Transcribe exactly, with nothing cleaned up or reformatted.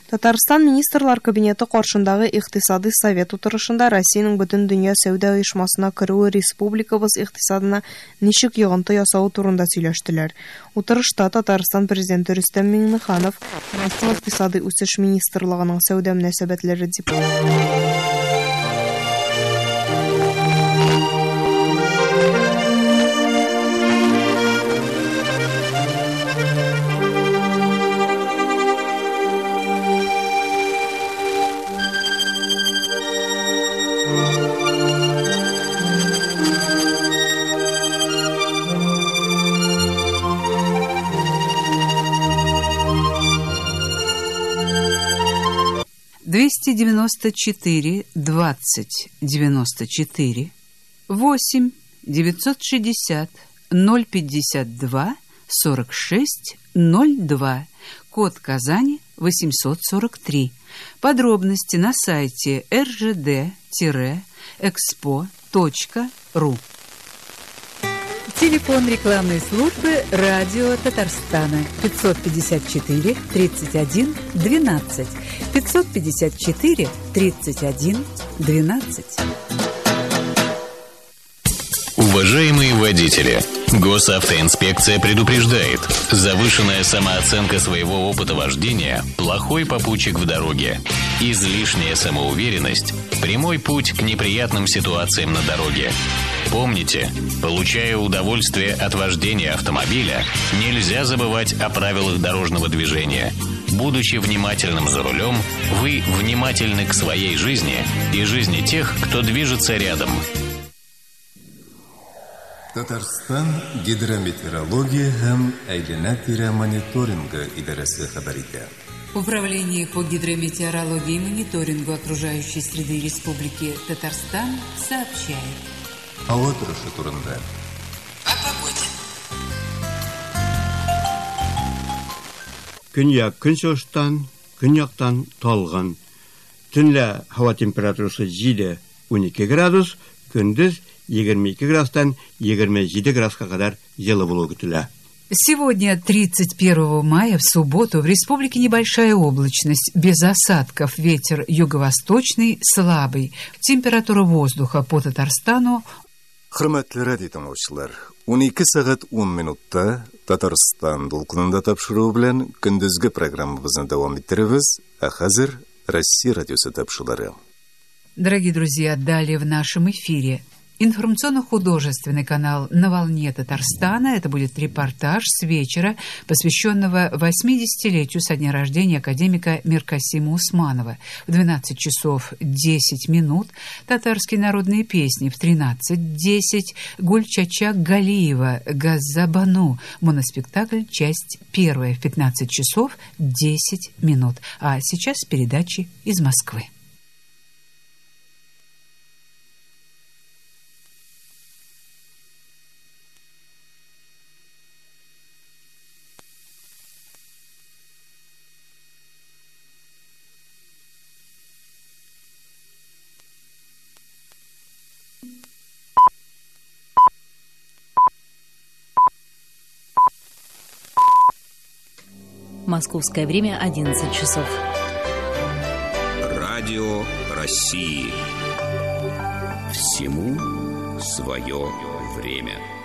Татарстан министрлар кабинеты каршындагы икътисади совет утырышында Россиянең бөтен дөнья сәүдә оешмасына керүе республикабыз икътисадына ничек йогынты ясау турында сөйләштеләр. Утырышта Татарстан президенты Рөстәм Миңнеханов, Россия икътисади үсеш министрлыгының сәүдә мөнәсәбәтләре депутаты двести девяносто четыре двадцать девяносто четыре восемь девятьсот шестьдесят ноль пятьдесят два сорок шесть ноль два, код Казани восемьсот сорок три. Подробности на сайте эр жэ дэ экспо точка ру. Телефон рекламной службы радио Татарстана пятьсот пятьдесят четыре тридцать один двенадцать пятьсот пятьдесят четыре тридцать один двенадцать. Уважаемые водители, Госавтоинспекция предупреждает: завышенная самооценка своего опыта вождения – плохой попутчик в дороге. Излишняя самоуверенность – прямой путь к неприятным ситуациям на дороге. Помните, получая удовольствие от вождения автомобиля, нельзя забывать о правилах дорожного движения. Будучи внимательным за рулем, вы внимательны к своей жизни и жизни тех, кто движется рядом. Татарстан гидрометеорология һәм әйләнә-тирә мониторингы идарәсе хәбәр итә. Управление по гидрометеорологии и мониторингу окружающей среды Республики Татарстан сообщает. Һава торышы турында. О погоде. Көньяк көнчыгыштан, көньяктан талган. Төнлә һава температурасы җиде - унике градус, көндез егерме ике градустан егерме җиде градуска кадәр җылы булуы көтелә. Сегодня, тридцать первого мая, в субботу, в республике небольшая облачность, без осадков, ветер юго-восточный, слабый. Температура воздуха по Татарстану. Хөрмәтле радио тыңлаучылар, унике сәгать ун минутта Татарстан дулкынында тапшыру белән көндезге программабызны дәвам иттеребез, ә хәзер Россия радиосы тапшырулары. Дорогие друзья, далее в нашем эфире информационно-художественный канал «На волне Татарстана». Это будет репортаж с вечера, посвященного восьмидесятилетию со дня рождения академика Миркасима Усманова. В двенадцать часов десять минут татарские народные песни, в тринадцать десять Гульчачак Галиева «Газабану». Моноспектакль, часть первая, в пятнадцать часов десять минут. А сейчас передачи из Москвы. Московское время одиннадцать часов. Радио России. Всему свое время.